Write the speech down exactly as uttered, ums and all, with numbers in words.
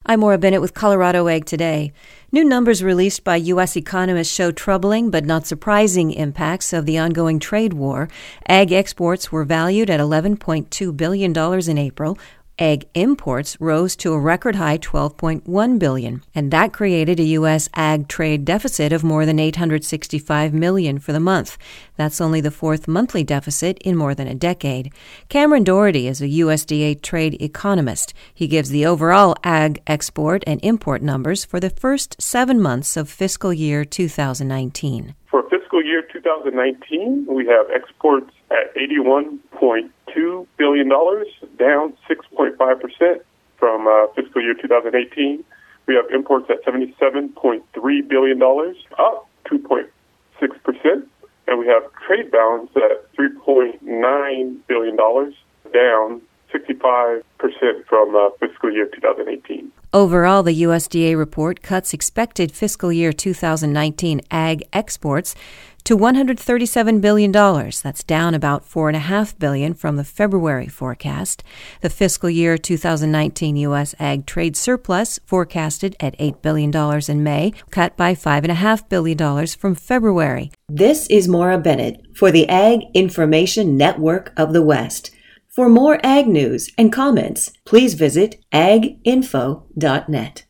I'm Maura Bennett with Colorado Ag Today. New numbers released by U S economists show troubling but not surprising impacts of the ongoing trade war. Ag exports were valued at eleven point two billion dollars in April. Ag imports rose to a record high twelve point one billion dollars, and that created a U S ag trade deficit of more than eight hundred sixty-five million dollars for the month. That's only the fourth monthly deficit in more than a decade. Cameron Doherty is a U S D A trade economist. He gives the overall ag export and import numbers for the first seven months of fiscal year two thousand nineteen. For fiscal year two thousand nineteen, we have exports at eighty-one point two billion dollars, down six point five percent from uh, fiscal year two thousand eighteen. We have imports at seventy-seven point three billion dollars, up two point six percent. And we have trade balance at three point nine billion dollars, down sixty-five percent from uh, fiscal year two thousand eighteen. Overall, the U S D A report cuts expected fiscal year two thousand nineteen ag exports to one hundred thirty-seven billion dollars. That's down about four point five billion dollars from the February forecast. The fiscal year two thousand nineteen U S ag trade surplus, forecasted at eight billion dollars in May, cut by five point five billion dollars from February. This is Maura Bennett for the Ag Information Network of the West. For more ag news and comments, please visit ag info dot net.